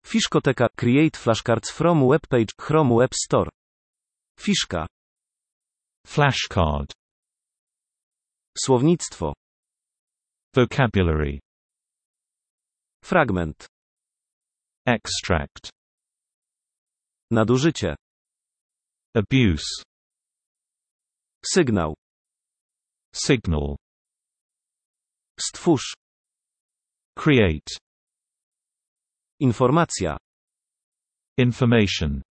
Fiszkoteka – Create flashcards from webpage, Chrome Web Store. Fiszka. Flashcard. Słownictwo. Vocabulary. Fragment. Extract. Nadużycie. Abuse. Sygnał. Signal. Stwórz. Create. Informacja. Information.